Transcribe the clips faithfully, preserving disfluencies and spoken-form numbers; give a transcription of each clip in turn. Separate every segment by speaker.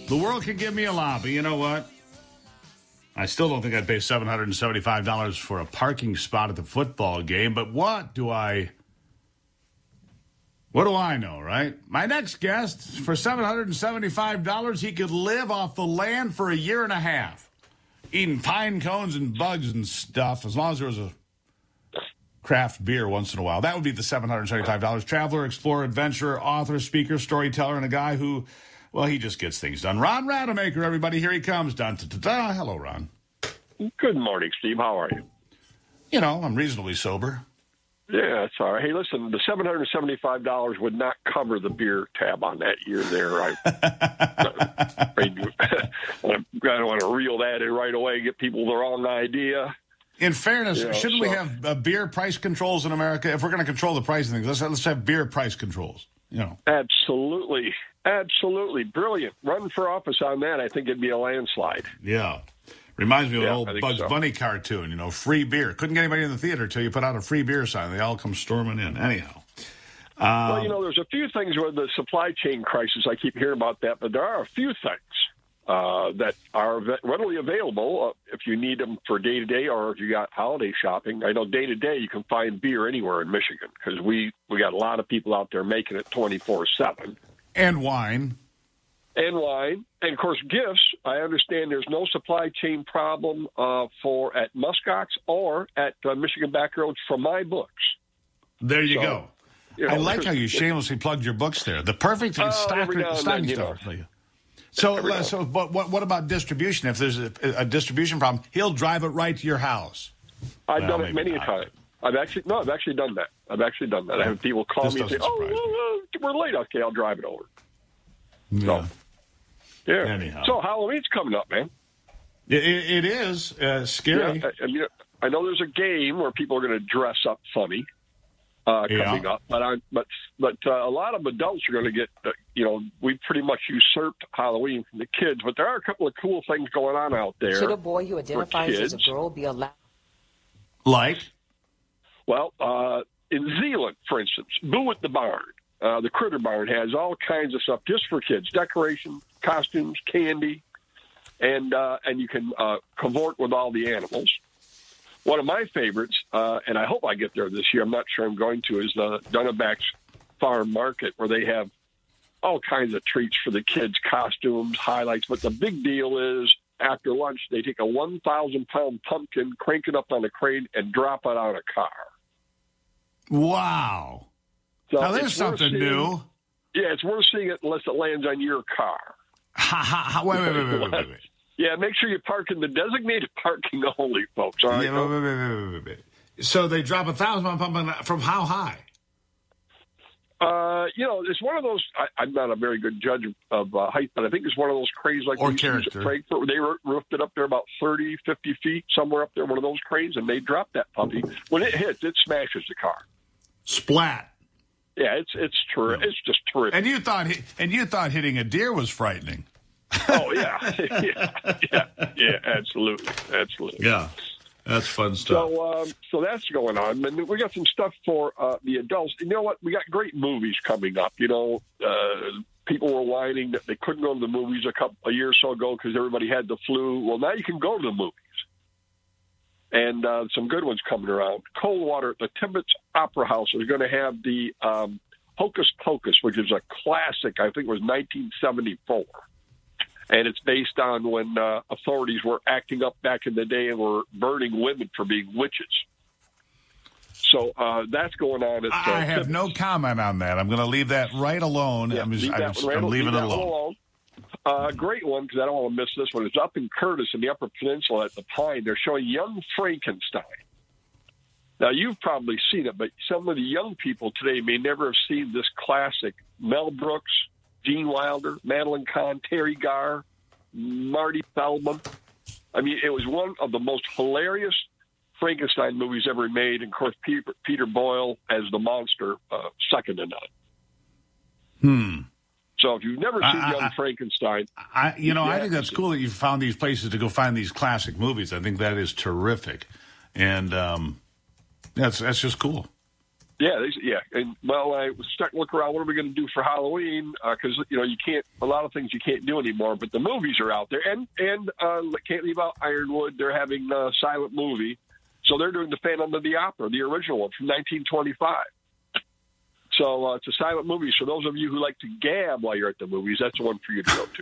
Speaker 1: The world can give me a lot, but you know what? I still don't think I'd pay seven hundred seventy-five dollars for a parking spot at the football game, but what do I... What do I know, right? My next guest, for seven hundred seventy-five dollars, he could live off the land for a year and a half, eating pine cones and bugs and stuff, as long as there was a craft beer once in a while. That would be the seven hundred seventy-five dollars. Traveler, explorer, adventurer, author, speaker, storyteller, and a guy who, well, he just gets things done. Ron Rademacher, everybody. Here he comes. Dun, da, da, da. Hello, Ron.
Speaker 2: Good morning, Steve. How are you?
Speaker 1: You know, I'm reasonably sober.
Speaker 2: Yeah, it's all right. Hey, listen, the seven hundred seventy-five dollars would not cover the beer tab on that year there. I, I, I don't want to reel that in right away, get people the wrong idea.
Speaker 1: In fairness, you know, shouldn't so, we have uh, beer price controls in America? If we're going to control the price of things, let's, let's have beer price controls. You know,
Speaker 2: Absolutely. Absolutely. Brilliant. Run for office on that. I think it'd be a landslide.
Speaker 1: Yeah. Reminds me of
Speaker 2: yeah,
Speaker 1: an old Bugs so. Bunny cartoon, you know, free beer. Couldn't get anybody in the theater until you put out a free beer sign. They all come storming in. Anyhow. Um,
Speaker 2: well, you know, there's a few things with the supply chain crisis. I keep hearing about that, but there are a few things uh, that are readily available uh, if you need them for day-to-day or if you got holiday shopping. I know day-to-day you can find beer anywhere in Michigan because we, we got a lot of people out there making it twenty-four seven.
Speaker 1: And wine.
Speaker 2: And wine. And, of course, gifts. I understand there's no supply chain problem uh, for at Muskox or at uh, Michigan Backroads for my books.
Speaker 1: There you
Speaker 2: so,
Speaker 1: go. You know, I like how you shamelessly plugged your books there. The perfect
Speaker 2: oh,
Speaker 1: stocking stuffer. So, uh, so but what, what about distribution? If there's a, a distribution problem, he'll drive it right to your house.
Speaker 2: I've
Speaker 1: well,
Speaker 2: done it many a time. I've actually no, I've actually done that. I've actually done that. I have people call
Speaker 1: this
Speaker 2: me and say, "Oh, uh, we're late. Okay, I'll drive it over."
Speaker 1: Yeah.
Speaker 2: So, yeah.
Speaker 1: Anyhow.
Speaker 2: So Halloween's coming up, man.
Speaker 1: It, it is uh, scary.
Speaker 2: Yeah, I, I, mean, I know there's a game where people are going to dress up funny uh, coming
Speaker 1: yeah.
Speaker 2: up, but I, but but uh, a lot of adults are going to get. Uh, you know, we pretty much usurped Halloween from the kids, but there are a couple of cool things going on out there.
Speaker 3: Should a boy who identifies as a girl be allowed?
Speaker 1: Like?
Speaker 2: Well, uh, in Zeeland, for instance, Boo at the Barn. Uh, the Critter Barn has all kinds of stuff just for kids, decorations, costumes, candy, and uh, and you can uh, cavort with all the animals. One of my favorites, uh, and I hope I get there this year, I'm not sure I'm going to, is the Dunneback's Farm Market, where they have all kinds of treats for the kids, costumes, highlights. But the big deal is after lunch, they take a one thousand pound pumpkin, crank it up on a crane, and drop it on a car.
Speaker 1: Wow. So now, there's something
Speaker 2: seeing,
Speaker 1: new.
Speaker 2: Yeah, it's worth seeing it unless it lands on your car.
Speaker 1: Ha, ha, ha, wait, wait, wait, wait, wait, wait, wait.
Speaker 2: Yeah, make sure you park in the designated parking only, folks. All right?
Speaker 1: Yeah, wait, wait, wait, wait, wait, wait. So they drop a thousand pound pumpkin from how high?
Speaker 2: Uh, you know, it's one of those. I, I'm not a very good judge of uh, height, but I think it's one of those cranes like
Speaker 1: or
Speaker 2: we
Speaker 1: character.
Speaker 2: At Frankfurt. They roofed it up there about thirty, fifty feet, somewhere up there, one of those cranes, and they drop that puppy. When it hits, it smashes the car.
Speaker 1: Splat.
Speaker 2: Yeah, it's it's terrific.
Speaker 1: No.
Speaker 2: It's just terrific.
Speaker 1: And you thought and you thought hitting a deer was frightening.
Speaker 2: Oh yeah, yeah, yeah, yeah, absolutely, absolutely.
Speaker 1: Yeah, that's fun stuff.
Speaker 2: So, um, so that's going on, and we got some stuff for uh, the adults. You know what? We got great movies coming up. You know, uh, people were whining that they couldn't go to the movies a couple a year or so ago because everybody had the flu. Well, now you can go to the movies. And uh, some good ones coming around. Coldwater at the Tibbetts Opera House is going to have the um, Hocus Pocus, which is a classic. I think it was nineteen seventy-four. And it's based on when uh, authorities were acting up back in the day and were burning women for being witches. So uh, that's going on. At, uh,
Speaker 1: I have Tibbetts. No comment on that. I'm going to leave that right alone.
Speaker 2: Yeah,
Speaker 1: I'm, just,
Speaker 2: I'm,
Speaker 1: just,
Speaker 2: right
Speaker 1: I'm leaving
Speaker 2: leave
Speaker 1: it alone.
Speaker 2: alone. A uh, great one, because I don't want to miss this one. It's up in Curtis in the Upper Peninsula at the Pine. They're showing Young Frankenstein. Now, you've probably seen it, but some of the young people today may never have seen this classic. Mel Brooks, Gene Wilder, Madeline Kahn, Terry Garr, Marty Feldman. I mean, it was one of the most hilarious Frankenstein movies ever made. And, of course, Peter, Peter Boyle as the monster, uh, second to none.
Speaker 1: Hmm.
Speaker 2: So if you've never seen
Speaker 1: I,
Speaker 2: Young
Speaker 1: I,
Speaker 2: Frankenstein...
Speaker 1: I, you know,
Speaker 2: yeah,
Speaker 1: I think that's cool that you found these places to go find these classic movies. I think that is terrific. And um, that's that's just cool.
Speaker 2: Yeah, they, yeah, and well, I was starting to look around. What are we going to do for Halloween? Because uh, you know, you can't a lot of things you can't do anymore. But the movies are out there, and and uh, can't leave out Ironwood. They're having a silent movie, so they're doing the Phantom of the Opera, the original one from nineteen twenty-five. So uh, it's a silent movie. So those of you who like to gab while you're at the movies, that's the one for you to go to.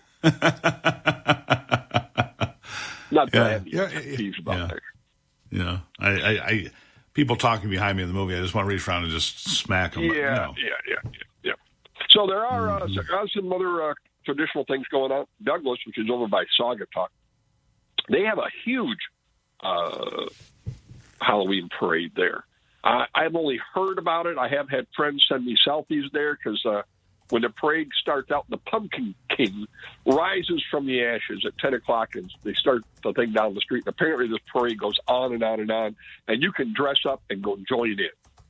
Speaker 2: Not that
Speaker 1: yeah.
Speaker 2: I have any
Speaker 1: yeah,
Speaker 2: peeves about
Speaker 1: yeah.
Speaker 2: that.
Speaker 1: Yeah, I, I, I, people talking behind me in the movie, I just want to reach around and just smack them.
Speaker 2: Yeah,
Speaker 1: but, you know.
Speaker 2: yeah, yeah, yeah, yeah. So there are, uh, there are some other uh, traditional things going on. Douglas, which is over by Saugatuck, they have a huge uh, Halloween parade there. I, I've only heard about it. I have had friends send me selfies there because uh, when the parade starts out, the Pumpkin King rises from the ashes at ten o'clock, and they start the thing down the street. And apparently this parade goes on and on and on, and you can dress up and go join in.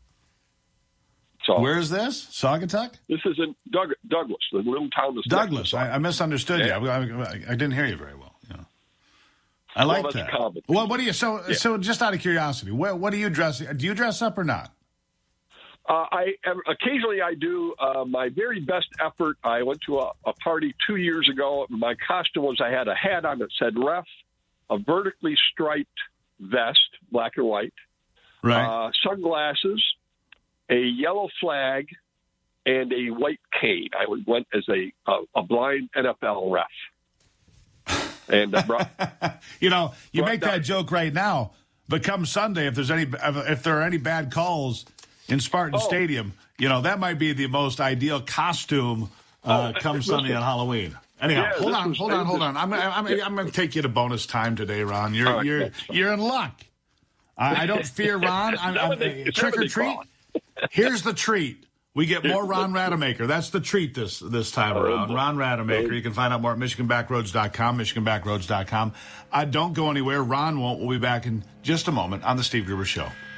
Speaker 2: So
Speaker 1: where is this? Saugatuck?
Speaker 2: This is in Doug, Douglas, the little town of
Speaker 1: Douglas. I, I misunderstood
Speaker 2: yeah.
Speaker 1: you. I, I, I didn't hear you very well. Yeah. I like
Speaker 2: well,
Speaker 1: that.
Speaker 2: Common.
Speaker 1: Well, what do you? So,
Speaker 2: yeah.
Speaker 1: so just out of curiosity, what, what do you dress? Do you dress up or not?
Speaker 2: Uh, I occasionally I do. Uh, my very best effort. I went to a, a party two years ago. My costume was I had a hat on that said "Ref," a vertically striped vest, black and white,
Speaker 1: right?
Speaker 2: Uh, sunglasses, a yellow flag, and a white cane. I went as a a, a blind N F L ref. And uh, brought,
Speaker 1: you know, you make
Speaker 2: down.
Speaker 1: that joke right now, but come Sunday, if there's any, if there are any bad calls in Spartan
Speaker 2: oh.
Speaker 1: Stadium, you know that might be the most ideal costume uh,
Speaker 2: oh,
Speaker 1: come Sunday on Halloween. Anyhow,
Speaker 2: yeah,
Speaker 1: hold on,
Speaker 2: was,
Speaker 1: hold on, hold on. I'm, I'm, I'm, I'm going to take you to bonus time today, Ron. You're,
Speaker 2: right,
Speaker 1: you're, you're in luck. I, I don't fear Ron. I'm, I'm,
Speaker 2: they,
Speaker 1: trick or treat. Here's the treat. We get more Ron Rademacher. That's the treat this this time around. Ron Rademacher. You can find out more at Michigan Backroads dot com, Michigan Backroads dot com. Uh, don't go anywhere. Ron won't. We'll be back in just a moment on The Steve Gruber Show.